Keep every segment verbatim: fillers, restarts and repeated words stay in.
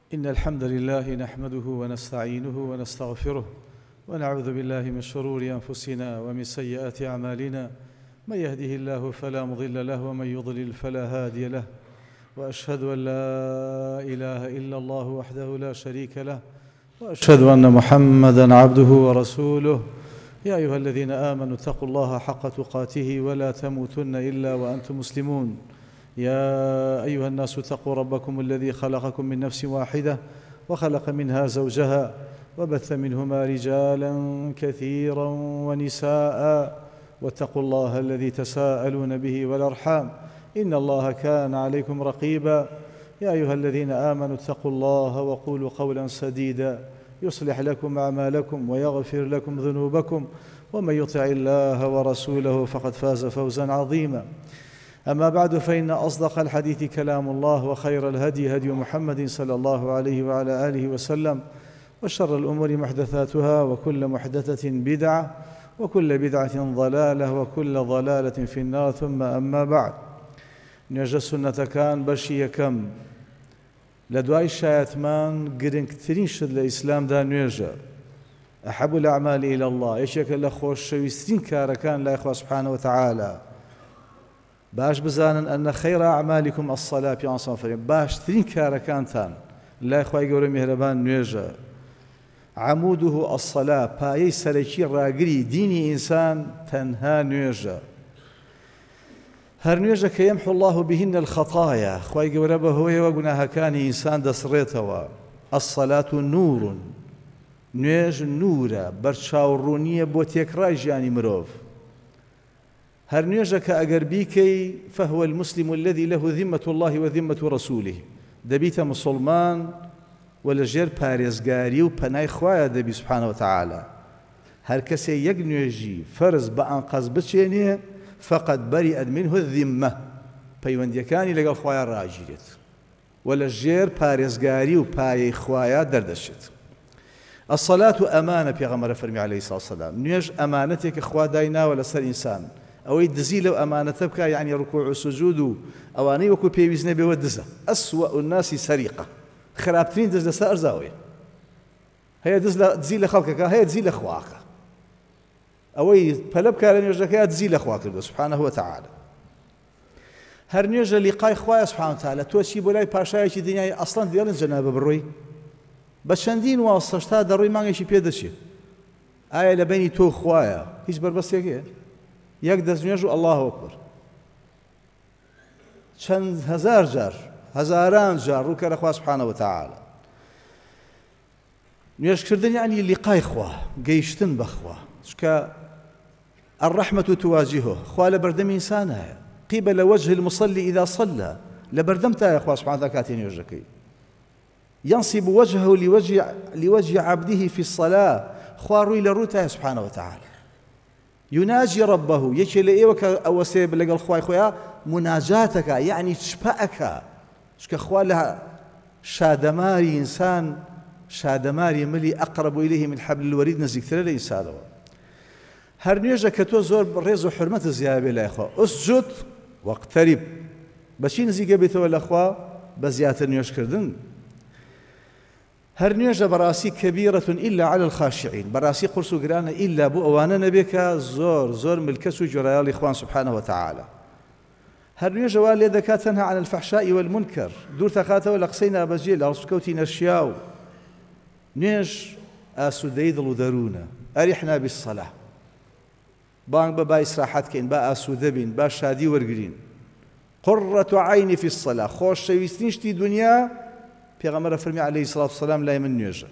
إن الحمد لله نحمده ونستعينه ونستغفره ونعوذ بالله من شرور أنفسنا ومن سيئات أعمالنا من يهده الله فلا مضل له ومن يضلل فلا هادي له وأشهد أن لا إله إلا الله وحده لا شريك له وأشهد أن محمدًا عبده ورسوله يا أيها الذين آمنوا اتقوا الله حق تقاته ولا تموتن إلا وأنتم مسلمون يا أيها الناس اتقوا ربكم الذي خلقكم من نفس واحدة وخلق منها زوجها وبث منهما رجالا كثيرا ونساء واتقوا الله الذي تساءلون به والأرحام إن الله كان عليكم رقيبا يا أيها الذين آمنوا اتقوا الله وقولوا قولا سديدا يصلح لكم أعمالكم ويغفر لكم ذنوبكم ومن يطع الله ورسوله فقد فاز فوزا عظيما أما بعد فإن أصدق الحديث كلام الله وخير الهدي هدي محمد صلى الله عليه وعلى آله وسلم وشر الأمور محدثاتها وكل محدثة بدعة وكل بدعة ضلالة وكل ضلالة في النار ثم أما بعد نوێژە سونەتەکان بەشی یەکەم لە دوای شایەتمان گرنگترین شت لە ئیسلامدا نوێژە ئەحەبُ الأعمال إلى الله یەکێکە لە خۆشەویستترین کارەکان لای خوا سبحانه وتعالى باش بزانن أن خير أعمالكم الصلاة پیان سەفەرێن باشترین کارەکانتان لای خوای گەورە میهرەبان نوێژە عموده الصلاة پایەی سەرەکی ڕاگری دینی ئینسان تەنها نوێژە هەر نوێژە کە يمحو الله بهن الخطايا خوای گەورە بەهۆیەوە گوناهەکانی ئینسان دەسڕێتەوە الصلاة نور نوێژ نورە بەرچاوڕوونیە بۆ تێکڕای ژیانی مرۆڤ هەر نوێژە کە ئەگەر بیکەی فهو المسلم الذي له ذمة الله وذمة رسوله دەبیتە مسلمان و لەژێر پارێزگاری و پەنای خوایە دەبی سبحانه وتعالى هەر کەسێ یەک نوێژی فەرز بە ئەنقەز بچێنێ فقط برئت منه الذمة پەیوەندیەکانی لەگەڵ خوایە ڕاگیرێت و لەژێر پارێزگاری و پایەی خوایە دەردەچێت الصلاة ئەمانە پێغەمبەر فەرمی عەلەیهی سڵاتو وسەلام نوێژ ئەمانەتێکە خوا دایناوە لەسەر ئینسان ئەوەی دزی لەو ئەمانەتە بکە یعنی ڕکوع و سوجود و ئەوانەی وەکو پێویست نەبێەوە دزە ئەسوأ الناس سەریقە خراپترین دز لەسەر ئەرزاوەیە هەیە دزی لە خەڵکەکە هەیە دزی لە خواکە ئەوەی پەلە بکە لە نوێژەکەیە دزی لە خوا کردووە سبحانه وتعالى هەر نوێژە لیقای خوایە سبحانه وتعالى تۆ چی بۆ لای پاشایەکی دنیای ئەسڵەن دێڵن جەنابە بڕۆی بە چەندین واستەش تا دەڕۆی مانگێکی پێدەچێت ئایا لە بینی تۆ خوایە هیچ بربەستێکەیە یەک دەست نوێژ و ئەڵڵاه ئەکبەر چەند هەزار جار هەزاران جار ڕووکە لە خوا سبحانه وتعالى نوێژکردن یعنی لیقای خوا گەیشتن بەخوا چکە الرحمة تواجهه خوا لە بەردەم ئینسان هەیە قبل وجه المصلي إذا صلى لە بەردەم تایە خوا سبحانه وتعالى کاتی نوێژەکەی ينصب وجهه لوجه لوجه عبده في الصلاة خوا ڕووی لە ڕوو تایە سبحانه وتعالى يناجي ربه یەکێ لە ئێوە کە ئەوەسێ لەگەڵ خوای خۆیان مناجاتەکە یعنی چپەکە چکە خوا لە شادەماری ئینسان شادەماری ملی ئەقرب إليه من حبل الوريد نزیکترە لە ئینسانەوە هەر نوێژە کە تۆ زۆر ڕێز و حرمەتە زیاد بێ لای خوا ئوسجد واقترب بەچی نزیکە بێتەوە لە خوا بە زیاتر نوێژکردن هەر نوێژە بەڕاستی کەبیرەة إلا على الخاشعين بەڕاستی قورس و گرانە ئیلا بۆ ئەوانە نەبێ کە زۆر زۆر ملکەس و جۆرایاڵی خوان سبحانه وتعالى هەر نوێژەوە لێ دەکات تەنها عن الفحشاء والمنكر دوور تەخاتەوە لە قسەی نابەجێ لە ڕستکەوتی نەرشیا و نوێژ ئاسوودەی دڵ و دەروونە ئەریحنا بالصلاة بانگ بە با ئیسراحەت کەین با ئاسوودە بین با شادی وەرگرین قرة عینی فی الصلاة خۆشەویستترین شتی دنیا پێغەمبەر فەرمی عەلەیهی سڵاتو وسەلام لای من نوێژە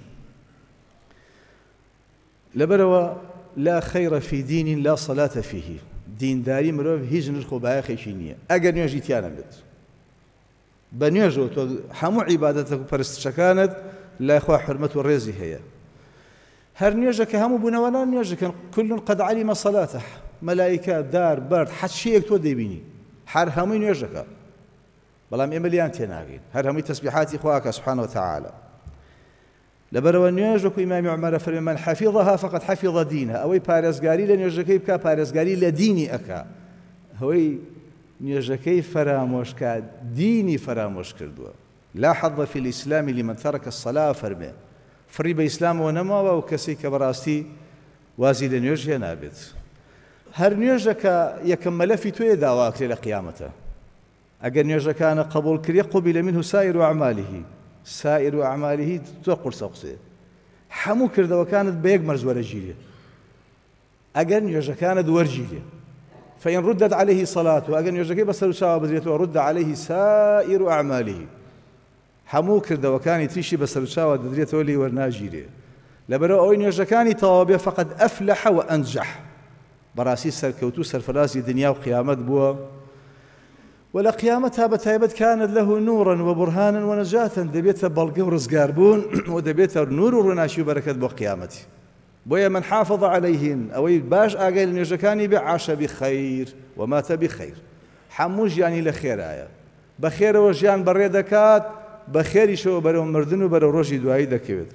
لەبەرەوە لا خەیرە فی دین لا صلاة فیه دینداری مرۆڤ هیچ نرخ و بایەخێکی نییە ئەگەر نوێژی تیانە بێت بە نوێژەوە تۆ هەموو عیبادەتە و پەرستشەکانت لای خوا حرمەت و ڕێزی هەیە هەر نوێژە کە هەموو بوونەوەلان نوێژەکەن كل قد علم صلاته مەلایکە دار بەرد حەج شەیەک تۆ دەیبینی هەر هەمووی نوێژەکە بەڵام ئێمە لیان تێناگەین هەر هەمووی تەسبیحاتی خواکە سبحانه وتعالى لەبەرەوە نوێژ وەکو ئیمامی عومەرە فەرمێ من حەفیظەها فقط حەفیظ دینها ئەوەی پارێزگاری لە نوێژەکەی بکە پارێزگاری لە دینی ئەکا ئەوەی نوێژەکەی فەرامۆشکە دینی فەرامۆش کردووە لا حظ في الإسلام لمن ترك الصلاة فرمي فري بإسلام ونما وكسي كبراستي وازي لنيوج نابت هر نيوجك يكمل في توي داواك لقيامته أجر نيوج كان قبول كري قبل منه سائر أعماله سائر أعماله تقول سقسي حمو كرده وكانت بيجمر زور جيلي أجر نيوج كانت دور جيلي فإن ردت عليه صلاته أجر نيوج كي بس رسالة بدريته رد عليه سائر أعماله حمو كرده وكان تيشي بس رسالة بدريته لي ورناجيلي لبرو أوين يجكاني طوابع فقد أفلح وأنجح براسي سركوتو سرفراسي دنيا وقيامت بوا ولا قيامتها بتايبت كانت له نورا وبرهانا ونجاة دبيتها بلقي ورزقاربون ودبيتها نور ورناشي وبركة بو قيامتي بويا من حافظ عليهن أوي باش أقل يجكاني بعاش بخير ومات بخير حموج يعني لخير آية بخير وجيان بريدكات بخير شو برو مردن وبرو روجي دعاي دكيوت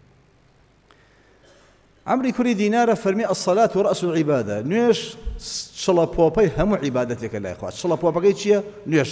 عمري كوري دينار فرمي الصلاة ورأس العبادة نيش شلا بوبي هم عبادتك الله إخوات شلا بوبي شيء نيش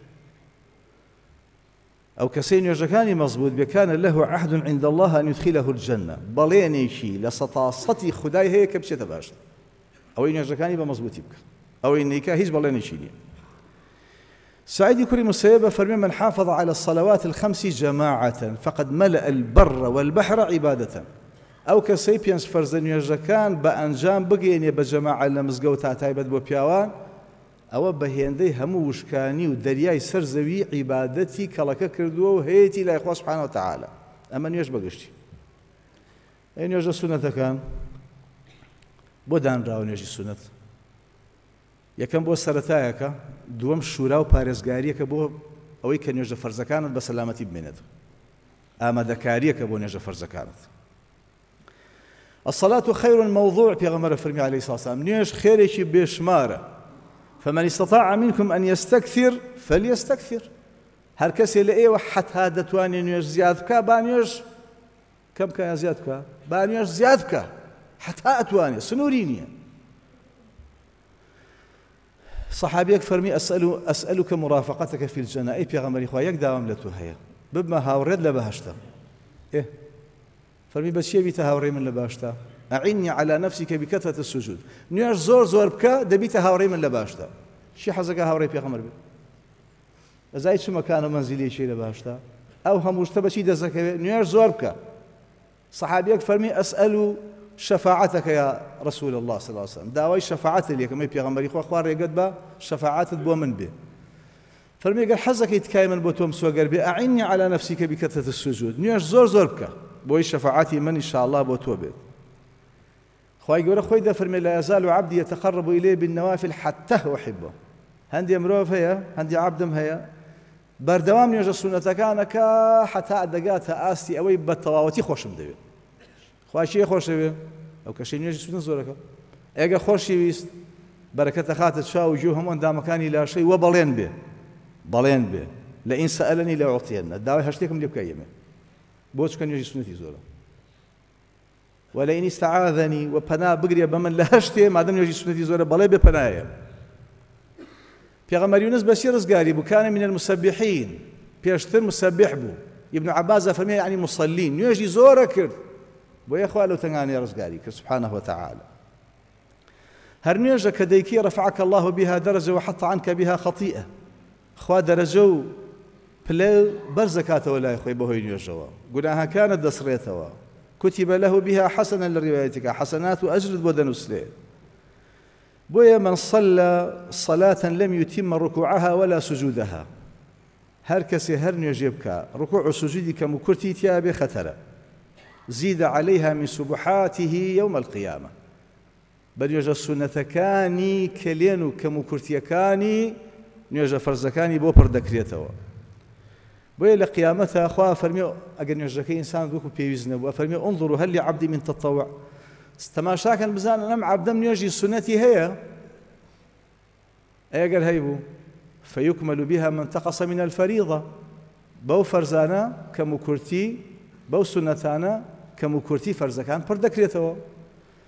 أو كسين يجكاني مضبوط بكان له عهد عند الله أن يدخله الجنة بليني شيء لسطاستي خداي هيك بشيء تباشر أو إن يجكاني بمضبوط يبك أو إن يكاهيز بليني شيء سعيد كوري مسيبة فرمي من حافظ على الصلوات الخمس جماعة فقد ملأ البر والبحر عبادة أو كسيبيانس فرزن يجكان بأنجام بقيني بجماعة لمزقوتها تايبت بو بياوان أو بهيندي همو وشكاني ودرياي سرزوي عبادتي كالك كردوه وهيتي لا إخوة سبحانه وتعالى أما نيوش بقشتي أين يوجد السنة كان بودان راو نيوجد السنة يكن بو سرتايك دوم شورا وبارزقاريك بو أوي كان يوجد فرزكانت بسلامتي بمنت أما ذكاريك بو نيوجد فرزكانت الصلاة خير موضوع في غمر فرمي عليه الصلاة والسلام نيش خيرش بشمارة فمن استطاع منكم أن يستكثر فليستكثر هر كسي لأيه وحد هذا تواني نيش زيادك بانيش كم كان زيادك بانيش زيادك حتى أتواني سنوريني صحابيك فرمي أسأل أسألك مرافقتك في الجنة أي في غمر إخوة يقدام لتوهيا بما هاورد لبهشتا إيه فرمي بس يبي تهاوري من لباشتا أعني على نفسك بكثرة السجود نياش زور زور بكا دبي تهاوري من لباشتا شي حزك هاوري في خمر بي زايد شو مكان منزلي شي لباشتا أو هم مجتبشي دزك نياش زور بكا صحابيك فرمي أسأل شفاعتك يا رسول الله صلى الله عليه وسلم داوي شفاعتي ليك ما في غمر إخوة أخوار يقد با شفاعات بو من به فرمي قال حزك يتكايمن بوتوم سوغر بي أعني على نفسك بكثرة السجود نياش زور زور بكا بوي شفاعتي من إن شاء الله بوتوبه خواهي قوله خوي ده فرمي لا يزال عبدي يتقرب إليه بالنوافل حتى أحبه هندي أمروف هيا هندي عبدم هيا بردوام يوجد سنة كانك حتى أدقاتها آستي أوي بالطواوتي خوش مدوي خواهي شيء خوش مدوي أو كشي يوجد سنة زورك إيقا خوش يويست بركة خاتت شاو وجوههم وان دا مكاني لا شيء وبلين به بلين به لئن سألني لأعطينا الدعوة هشتكم لي بكيمة بوش كان يجي سنتي زولا ولئن استعاذني وبنا بقري بمن لهشتي ما دام يجي سنتي زولا بلا ببنايا بيغمر يونس بشير رزقاري بو كان من المسبحين بيشتر مسبح بو ابن عباس فرمي يعني مصلين يجي زورا كرد بو يا اخوة لو تنغاني رزقاري سبحانه وتعالى هرنيجا كديكي رفعك الله بها درجة وحط عنك بها خطيئة اخوة درجو بلا برزكاته ولا يخوي بهوي نيوجوا قلناها كانت دسريتها كتب له بها حسنا لروايتك حسنات أجرد بدن سليل بويا من صلى صلاة لم يتم ركوعها ولا سجودها هر كسي هر نيوجبك ركوع سجودك مكرتي تيابي خطر زيد عليها من سبحاته يوم القيامة بل يوجد سنة كاني كلينو كمكرتي كاني نيوجد فرزكاني بو پردكريتوا بويا لقيامتها أخوة فرمي أقل نيوجدكي إنسان دوكو بيوزنبو فرمي انظروا هل لعبدي من تطوع استماشاكا بزانا نم عبدم نيوجي سنتي هي أقل هيبو فيكمل بها من انتقص من الفريضة بو فرزانا كمكرتي بو سنتانا كمكرتي فرزكان پردكريتوا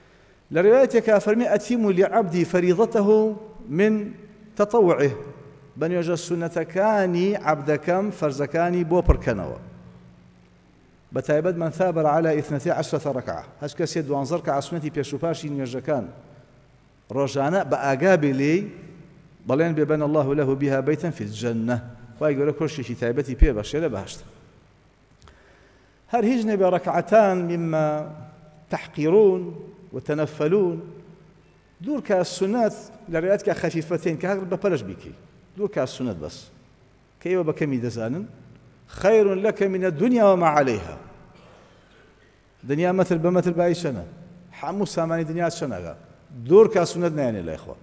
لروايتك فرمي أتم لعبدي فريضته من تطوعه بە نوێژە سونەتەکانی عەبدەکەم فەرزەکانی بۆ پڕکەنەوە. بەتایبەت من ثابر على اثنتي عشرة ركعة هەچ کەسێ دوانزە ڕەکعە سونەتی پێش و پاشی نوێژەکان ڕۆژانە بە ئاگا بێ لێی بەڵێن بێبەن الله له بها بيتا في الجنة خوای گەورە کۆشتێکی تایبەتی پێ بەخشێ لە بەهەشت. هەر هیچ نەبێ ڕەکعەتان مما تحقیرون وتنفلون دوور کە سونەت لە ڕێگەیەکە خەفیفەتین کە هەر بەپەرش بیکەی دوور کە سونەت بەس کە ئێوە بە کەمی دەزانن خير لك من الدنيا وما عليها. دنيا مثل بمثل باي شنه حمو ساماني دنيا شنه دور كاسونت يعني لا اخوه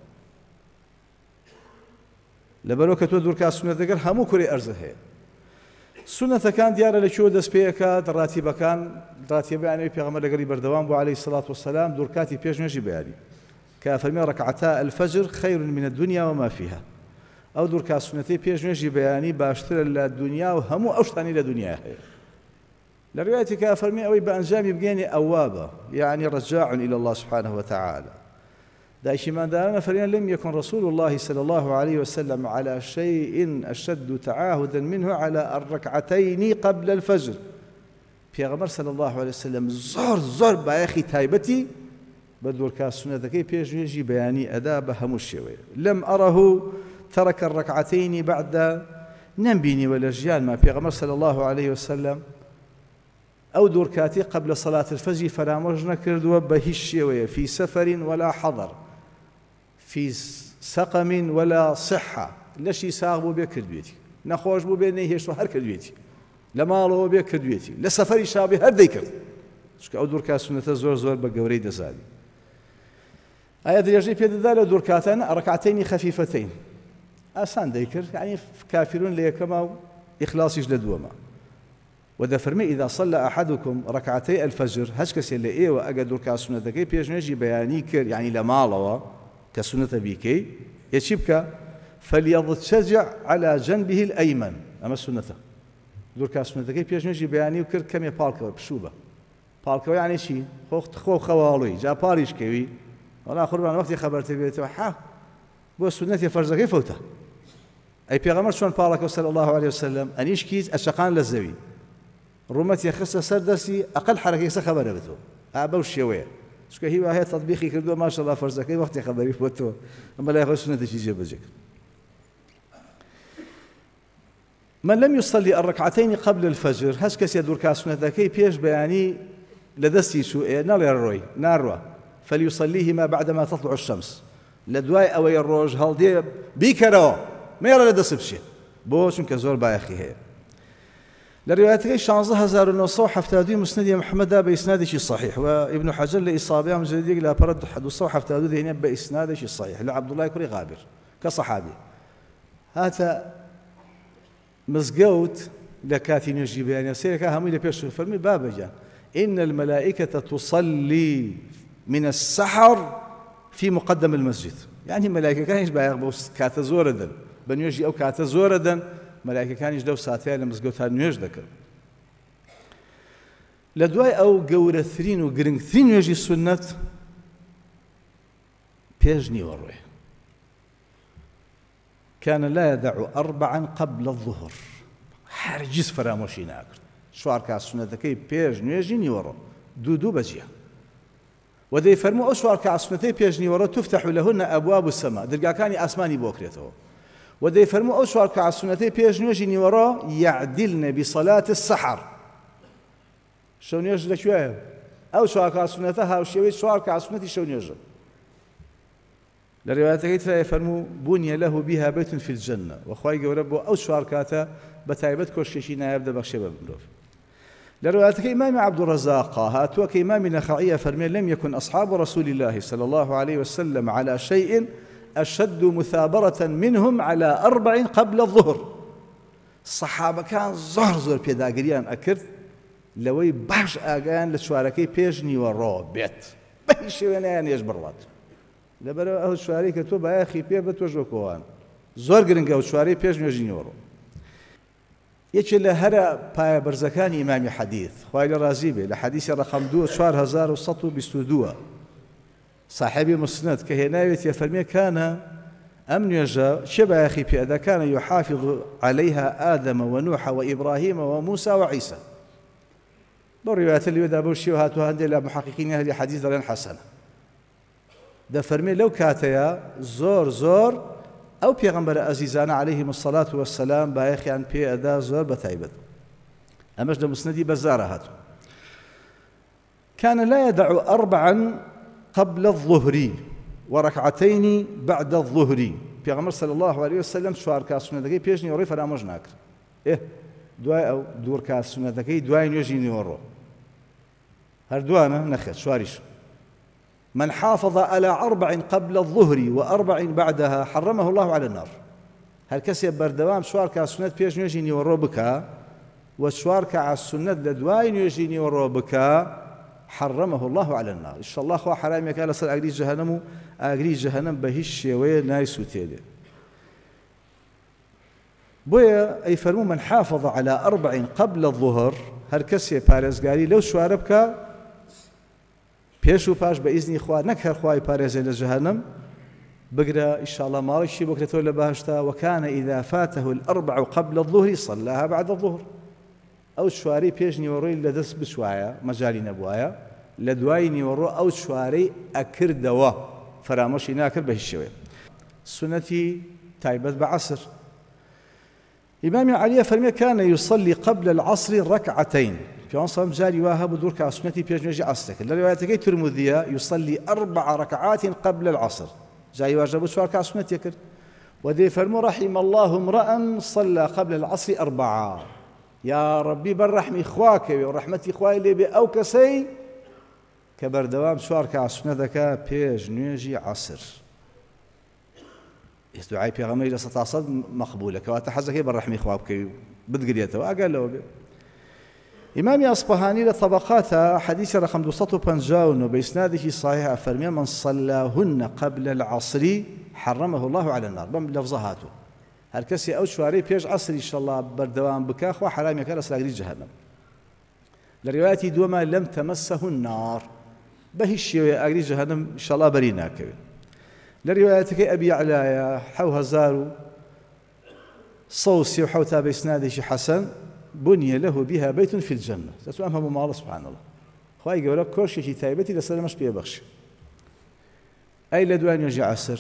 لبروك تو دور كاسونت دغر همو كوري ارزه هي سنه كان ديار لشو دس بيكا راتب كان راتب يعني پیغمبر دغري بردوام عليه الصلاه والسلام دور كاتي بيج نجي بياني كافرمي ركعتا الفجر خير من الدنيا وما فيها او دور كاسونتي بيج نجي بياني باشتر للدنيا وهمو اوشتاني للدنيا هي لروايتك كافرمي او بانجامي بقيني اوابه يعني رجاع الى الله سبحانه وتعالى. دايش ما دارنا فرينا لم يكن رسول الله صلى الله عليه وسلم على شيء أشد تعاهدا منه على الركعتين قبل الفجر. پیغمبر صلى الله عليه وسلم زور زور بايخي تايبتي بدور كاسونة ذكي بيجي بياني أداء بهمو الشوية. لم أره ترك الركعتين بعد نبيني والأجيال ما پیغمبر صلى الله عليه وسلم أو دور كاتي قبل صلاة الفجر فرامج نكردوا بهش الشوية في سفر ولا حضر في سقم ولا صحة لشي ساغبو بيه كردويتي نخوش بو بيه نيهيش هر كردويتي لمالو بيه كردويتي لسفري شابه هر دي كرد شكا او دوركا سنة زور زور بقوري دزالي آية دريجي بيد ذالة دوركاتان ركعتين خفيفتين آسان ديكر يعني كافرون ليكما إخلاصيش لدوما وده فرمي إذا صلى أحدكم ركعتي الفجر هشكس اللي إيه وأجا دوركا سنة ذكي بيج نجي بياني كر يعني لمالو كسنة بيكي يشبك فليضطجع على جنبه الأيمن أما السنة دور كسنة ذكي بيش نجي بياني وكر كم يبالكوا بشوبة بالكوا يعني شيء خوخ خو خوالي جا باريش كوي ولا آخر من وقت خبرت بيته ها بو السنة فرز كيف فوته أي بيغمر شون بالك صلى الله عليه وسلم أنيش كيز أشقان للزوي رمت يخص سردسي أقل حركة سخبر بتو أبو الشوية شكا هي وهي تطبيقي كردو ما شاء الله فرزكي وقت خبري فوتو أما لا يخش سنة شي جبجك. من لم يصلي الركعتين قبل الفجر هسكس يدور كاسنة ذكي بيش بياني لدستي شو نار الروي ناروا فليصليهما بعدما تطلع الشمس لدواي أو الروج هل دي بيكرو ما يرى لدس بشي بوش كزور بايخي هي لروايتك شانزة هزار ونصو حفتادي مسند محمد بإسناد شي صحيح وابن حجر لإصابة مجدد لا برد حد وصو حفتادي هنا بإسناد شي صحيح لعبد الله كري غابر كصحابي هذا مزقوت لكاتي نجي بيان سيركا همي لبيش فرمي بابا جان إن الملائكة تصلي من السحر في مقدم المسجد يعني الملائكة كان يشبه يغبوس كاتا زوردن بنيجي أو كاتا زوردن ملائكة كان يجدو ساعتين لمزقوتها نيوش ذكر لدواي أو قورثرين وقرنثرين يجي السنة بيجني وروي كان لا يدع أربعا قبل الظهر حرجز فراموشي ناكر شوار كاس السنة ذكي بيجني يجيني ورو دو دو بجيه وذي فرموا أشوار كعصنتي بيجني ورا تفتح لهن أبواب السماء درجا كان أسماني بوكريته وذي فرموا أشوار كعصنتي بيجني يجني ورا يعدلن بصلاة السحر شون يجل شوية أو شوار كعصنتها أو شوية شوار كعصنتي شون يجل لرواية كيف فرموا بني له بها بيت في الجنة وخواي وربه أو شوار كاتا بتايبت كرشيشينا يبدأ بخشبة بمروف لرواية إمام عبد الرزاق هاتوك إمام نخعية فرمي لم يكن أصحاب رسول الله صلى الله عليه وسلم على شيء أشد مثابرة منهم على أربع قبل الظهر الصحابة كان زهر زهر بيداقريان أكرت لوي باش آقان لشواركي بيجني والرابط بيشي وينيان يجبروات لبرو أهو الشواري كتوب آخي بيبت وجوكوان زهر قرنقا وشواري بيجني وجيني ورو يجي لهرا باي برزكاني إمام حديث خوالي رازيبي لحديث رقم دو شوار هزار وسطو بستودوا صاحبي مسند كهناية يفرمي كان أم نجا شبه أخي في أذا كان يحافظ عليها آدم ونوح وإبراهيم وموسى وعيسى بالروايات اللي يدابوا الشيوهات وهندي محققين أهل حديث لن حسنة ده فرمي لو كاتيا زور زور أو بيغمبر أزيزان عليهم الصلاة والسلام بايخي عن بي أدا زور بتايبت أمجد مسندي بزارة كان لا يدع أربعا قبل الظهر وركعتين بعد الظهر بيغمبر صلى الله عليه وسلم شوار كاسونا دقي بيجني وري فرامج ناكر إيه دواي أو دور كاسونا دقي دواي يجيني ورو هردوانا نخت شواريش من حافظ على أربع قبل الظهر وأربع بعدها حرمه الله على النار هل كسي بردوام شوار كاسونا بيجني يجيني ورو بكا وشوار كاسونا لدواي يجيني ورو بكا حرمه الله على النار إن شاء الله خوا حرام يكال صار أجري جهنم أجري جهنم بهش وين نايس وتيله بويا أي فرمو من حافظ على أربع قبل الظهر هركسي بارزقاري لو شواربك بيشو باش بإذن إخوة نكهر خواي بارزي لجهنم بقرا إن شاء الله ما رشي بكرة ولا بهشتا وكان إذا فاته الأربع قبل الظهر صلاها بعد الظهر أو شواري بيجني وروي لدس بشوايا مجالي نبوايا لدوايني ورو أو شواري أكر دوا فراموشي ناكر بهالشوية سنتي تايبت بعصر إمام علي فرمي كان يصلي قبل العصر ركعتين في عنصر مجالي واها بدور كسنتي بيجني يجي عصرك الرواية ترمذية يصلي أربع ركعات قبل العصر جاي واجب شوار كسنتي يكر وذي فرمو رحم الله امرأ صلى قبل العصر أربعة يا ربي بالرحمة إخواك ورحمة إخوائي اللي بأو كسي كبر دوام شوار كعسنة ذكا بيج نيجي عصر يستدعي بيغمري لسطا صد مقبولة كواتا حزكي بالرحمة إخوائك بدقريته وأقال له بي. إمامي أصبهاني لطبقات حديث رقم دوسطو بنجاون بإسناده صحيح فرمي من صلاهن قبل العصر حرمه الله على النار بم لفظهاته هركسي أو شواري بيج عصر إن شاء الله بردوام بكاخ وحرام يكال أسلاقري جهنم لرواية دوما لم تمسه النار بهالشيء أقري جهنم إن شاء الله بريناك لروايتك أبي علايا حو هزارو صوصي وحوتا بإسناده حسن بني له بها بيت في الجنة تتوامها مع الله سبحانه الله خواهي قولك كورشي شي تايبتي لسلمش بيه بخش أي لدوان يجي عصر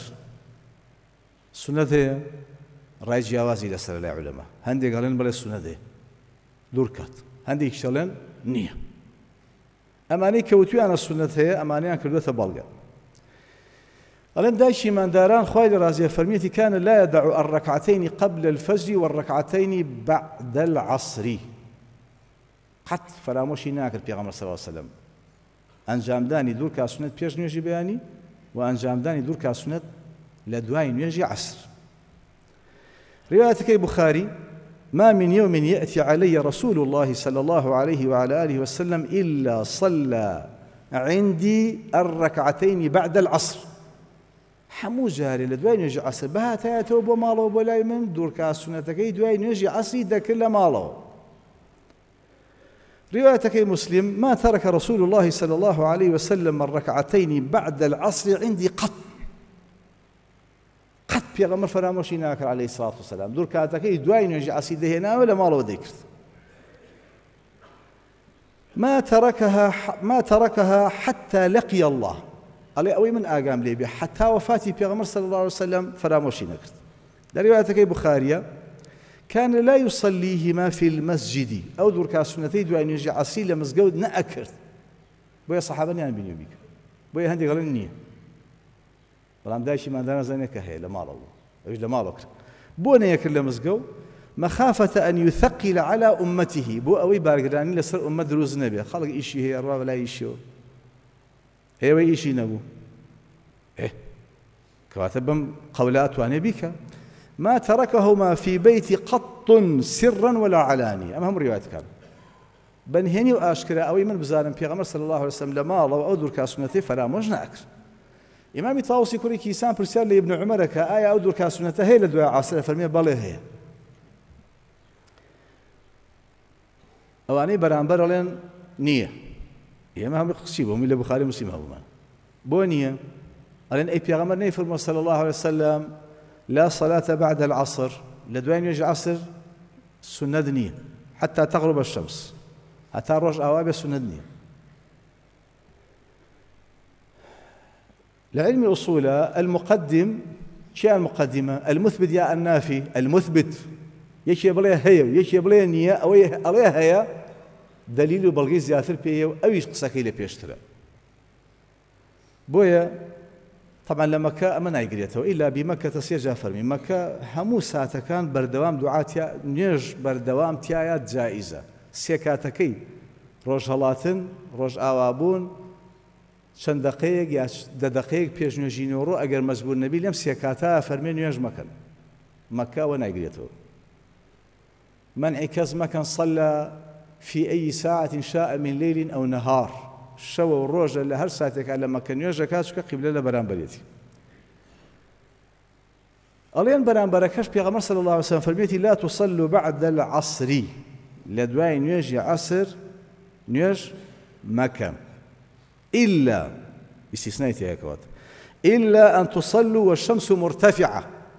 سنة ڕای جیاوازی لەسەر لای عولەما هەندێک گەڵێن بەڵێ سونەتێ دوور کات هەندێک شەڵێن نییە ئەمانەی کەوتویانە سونەت هەیە ئەمانەیان کردوێتە بەڵگە ئەڵێن دایکی مانداران خوای لە ڕازیە فەرمیەتی كان لا يدع الركعتين قبل الفجر والركعتين بعد العصر قەت فەرامۆشی ناکرد پێغەمبەر صلی الله عليه وسلم ئەنجامدانی دوور کا سونەت پێش نوێژی بەیانی و ئەنجامدانی دوور کا سونەت لە دوای نوێژی عەسر روايتك البخاري ما من يوم يأتي علي رسول الله صلى الله عليه وعلى آله وسلم إلا صلى عندي الركعتين بعد العصر حمو جاري لدوين يجي عصر بها تاتو بمالو بلاي من دور كاسونتك دوين يجي عصر دا كل مالو روايتك مسلم ما ترك رسول الله صلى الله عليه وسلم الركعتين بعد العصر عندي قط قەت پێغەمبەر فەرامۆشی ناکرد عليه الصلاة والسلام دوور کاتەکەی دوای نوێژی عەسری دەهێناوە لە ماڵەوە دەیکرد ما تركها ما تركها حتى لقي الله ئەڵێ ئەوەی من ئاگام لێ بێ حتا وفاتی پێغەمبەر صلى الله عليه وسلم فەرامۆشی نەکرد لە روايەتەکەی بخاریە كان لا يصليهما في المسجد ئەو دوور کا سونەتەی دوای نوێژی عەسری لە مزگەوت نەئەکرد بۆیە سەحابە نیان بینیوە بیکە بۆیە هەندێک دەڵێن نییە بەڵام دایکی مادانە زانێکە هەیە لە ماڵەوە ئەویش لە ماڵەوە کرد بۆ نەیەکرد لە مزگەوت مخافة أن يثقل على أمته بو أوي بارقراني لسر أمة دروز نبي خلق إيشي هي أرباب لا إيشيو هي وي إيشي نبو إيه كواتبهم قولات وانبيك ما تركهما في بيت قط سرا ولا علاني أما هم روايات كان بنهني وأشكر أوي من بزارن بيغمر صلى الله عليه وسلم لما الله أودر كاسونتي فلا مجنى أكثر إمامي طاوسي كوري كيسان برسال لابن عمر كآية أودر كاسونتي هي لدعاء عاصر فرمي بالي هي ئەوانەی بەرامبەر ئەڵێن نییە ئێمە هەمووی قسەی بۆ لە بوخاری مسلیم هەبوومان بۆ نییە ئەڵێن ئەی پێغەمبەر نەیفەرمووە صلی الله علیه وسلم لا صلاة بعد العصر لدوين يجي عصر سنة دنيا حتى تغرب الشمس حتى روج أوابي سنة دنيا. لعلم الأصول المقدم شيء المقدمة المثبت يا النافي المثبت يشي بليه هي ويشي بليه نية أو عليه هي دليل بلغي زياتر بيه أو يشقسكي لبيشترى بويا طبعا لمكة أما نايقريته إلا بمكة تسير جافر من مكة همو ساعة كان بردوام دعاتيا نيج بردوام تيايات جائزة سيكاتكي روج هلاتن روج آوابون چەند دقەیەک یا دە دقەیەک پێش نوێژینەوەڕۆ ئەگەر مەجبور نەبی لەم سێکاتە فەرمێ نوێژ مەکەن مەکەوە نایگرێتەوە منعی کەس مەکەن صلى في أي ساعة شاء من ليل أو نهار شەوە و ڕۆژە لە هەر ساتێکا لە مەکە نوێژەکات چکە قیبلە لە بەرامبەرێتی ئەڵێن بەرامبەرەکەش پێغەمبەر صلی الله عليه وسلم فەرمێتی لا تصلوا بعد العصر لە دوای نوێژی عەسر نوێژ مەکەن إلا استثناء هيكوات إلا أن تصلوا والشمس مرتفعة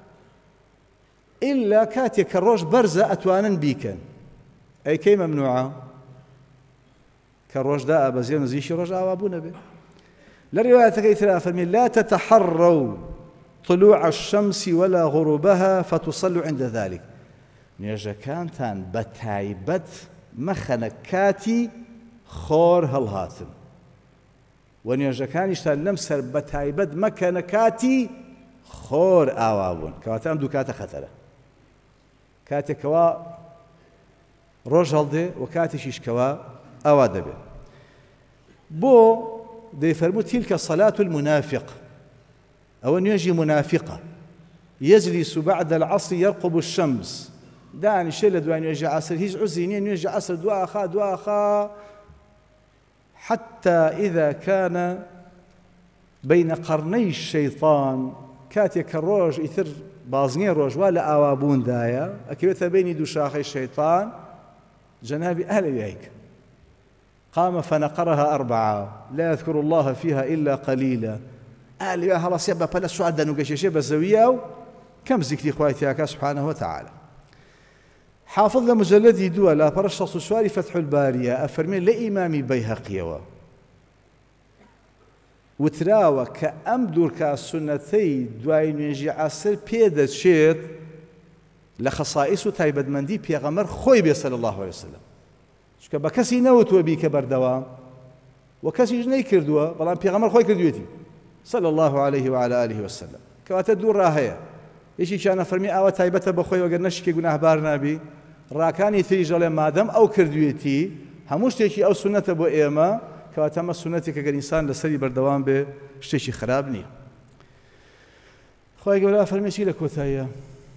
إلا كاتي كالروج برزة أتوانا بيكا أي كي ممنوعة كالروج داء بزيان زيشي رجع وابونا به للرواية كيثرا فمن لا تتحروا طلوع الشمس ولا غروبها فتصلوا عند ذلك نيجا كانتان بتايبت مخنكاتي خور هالهاتن ونێژەکانیشتان لەم سەر بە تایبەت مەکەنە کاتی خۆر ئاوا بوون کەواتە ئەم دوو کاتە خەتەرە کاتێکەوە ڕۆژ هەڵدێ و کاتێکیش کەوە ئاوا دەبێت بۆ دەیفەرموو تیلکە سەلات المنافق ئەوە نوێژی منافقە يجلس بعد العصر يرقب الشمس دانیشێ لە دوای نوێژی عەسر هیچ عوزری نییە نوێژی عەسر دواخا دواخا حتى إذا كان بين قرني الشيطان كاتيك الروج يثر بازنين روج ولا أوابون دايا أكيد بين دوشاخي الشيطان جناب أهل بيك قام فنقرها أربعة لا يذكر الله فيها إلا قليلا أهل بيها خلاص يبقى بلا سعادة نقشيشي بالزوية كم ذكري خواتيك سبحانه وتعالى حافظ لمجلدي دوا لا برشص سواري فتح البارية أفرمين لإمامي بيهقيوا وتراوە کە ئەم دوورکە سونەتەی دوای نوێژی عەسر پێدەچێت لە خەسائیس و تایبەتمەندی پێغەمبەر خۆی بێ صلی الله عليه وسلم چونکە بە کەسی نەوتووە بیکە بەردەوام و کەسیش نەیکردووە بەڵام پێغەمبەر خۆی کردوێتی صلی الله عليه وعلى آله وسلم کەواتە دوو ڕا هەیە یەکێکیان فەرمی ئاوا تایبەتە بەخۆی وەگەر نەشکی گوناهبار نابی ڕاکانی تریش دەڵێ مادەم ئەو کردوێتی هەموو شتێکی ئەو سونەتە بۆ ئێمە کەواتە ئەمە سونەتێکە گەر ئینسان لەسەری بەردەوام بێ شتێکی خراپ نییە خۆی گەورە فەرمێکی لە کۆتاییە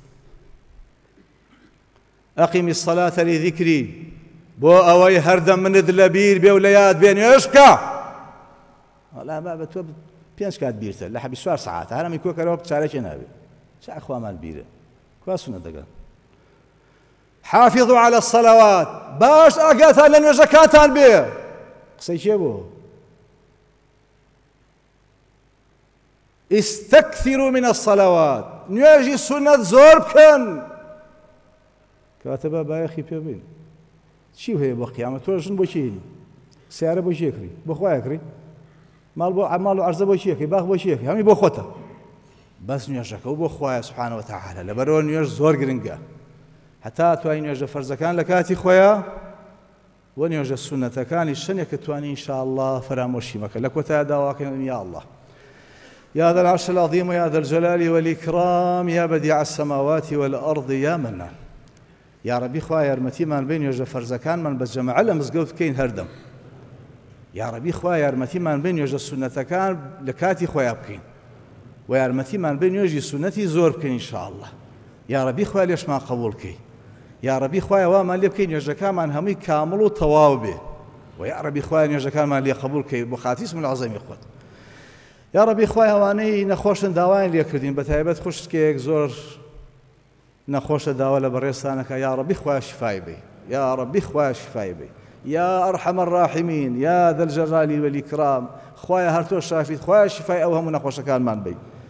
ئەقیمی الصەلاتە لذیکری بۆ ئەوەی هەردەم منت لەبیر بێ و لە یاد بێ نوێژ بکە وەڵا با بە تۆ پێنج کات بیرتە لە حەبی چوار سەعاتە هەرەمی کۆکەرەوە چارەکێ نابێ چا خوامان بیرە کوا سونەت دەگەن حافظوا على الصلوات باش ئاگاتان لە نوێژەکانتان بێ قسەی کێ بوو استكثروا من الصلوات نوێژی سونەت زۆر بکەن کەواتە با بایەخی پێ بین چی هەیە بۆ قیامەت تۆ ژن بۆ چی هێنی سیارە بۆ چی کڕی بۆ خۆیە کڕی ماڵ بۆ ماڵ و عەرزە بۆ چی کڕی باخ بۆ چی کڕی هەمی بۆ خۆتە بەس نوێژەکە و بۆ خۆیە سوبحانە وتەعالە لەبەرەوە نوێژ زۆر گرنگە هەتا توانی نوێژە فەرزەکان لە کاتی خۆیە و نوێژە سونەتەکانی شەنێک کە توانی ئینشاءالله فەرامۆشی مەکە لە کۆتایە داواکەین یا الله يا ذا العرش العظيم ويا ذا الجلال والإكرام يا بديع السماوات والأرض يا منان يا ربي خوا يارمتي من بين يوجد فرزكان من بس جمع على مزقوت كين هردم يا ربي خوا يارمتي من بين يوجد سنة كان لكاتي خوا يبكين ويارمتي من بين يوجد سنتي زور بكين إن شاء الله يا ربي خوا ليش ما قبولك يا ربي خوا وما لبكين يوجد كان من همي كامل وتواوبه ويا ربي خوا يوجد كان من لي قبولك بخاتيس من العظيم يقود يا ربي خوای هەوانەی نەخۆشن داوایان لێ کردین بە تایبەت خوشکێک زۆر نەخۆشە داوا لە بەڕێستانەکە یا ربی خوای شفای بێ یا ربی خوای شفای بێ یا ئەرحەم الراحمین یا ذا الجلال والإکرام خوای هەر تۆ شافیت خوای شفای ئەو هەموو نەخۆشەکانمان بێ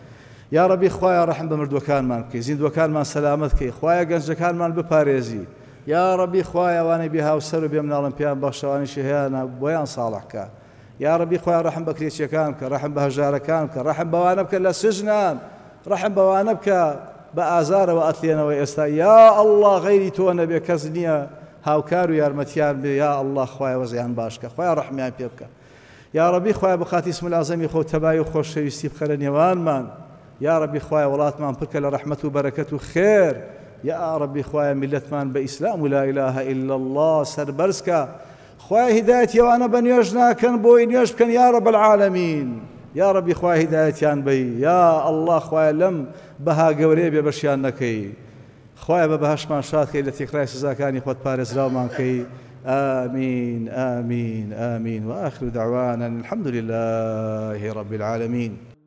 یا رەبی خوایە ڕەحم بە مردووەکانمان بکەی زیندوەکانمان سەلامەت بکەی خوایە گەنجەکانمان بپارێزی یا رەبی خوایە ئەوانەی بێ هاوسەر و بێ مناڵن پێیان بەخشەوانیشی هەیەە بۆیان ساڵحکە یا رەبی خوایە ڕەحم بە کرێچیەکان بکە ڕەحم بە هەژارەکان بکە ڕەحم بەوانە بکە لە سژنان ڕەحم بەوانە بکە بە ئازارەوە ئەتلێنەوەی ئێستا یا ئەڵڵا غەیری تۆ نەبێ کەس نییە هاوکار و یارمەتیان بێ یا ئەڵڵا خوایە وەزیان باشکە خوایە ڕەحمیان پێ بکە یا رەبی خوایە بخاتی اسم العەزەمی خۆ تەبایی و خۆشەویستی بخەرە نێوانمان یا رەبی خوایە وڵاتمان پڕکە لە ڕەحمەت و بەرەکەت و خێر یا رەبی خوایە میلەتمان بە ئیسلام و لا إله إلا الله سەربەرزکە خوایە هیدایەتیەوانە بە نوێژ ناکەن بۆی نوێژ بکەن یا رەب العالەمین یا رەبی خوایە هیدایەتیان بەی یا ئەڵڵا خوایە لەم بەها گەورەیە بێ بەشیان نەکەی خوایە بە بەهەشمان شادکەی لە تێکڕای سزاکانی خۆت پارێزراومان کەی آمين آمين آمين وآخر دعوانا الحمد لله رب العالمين.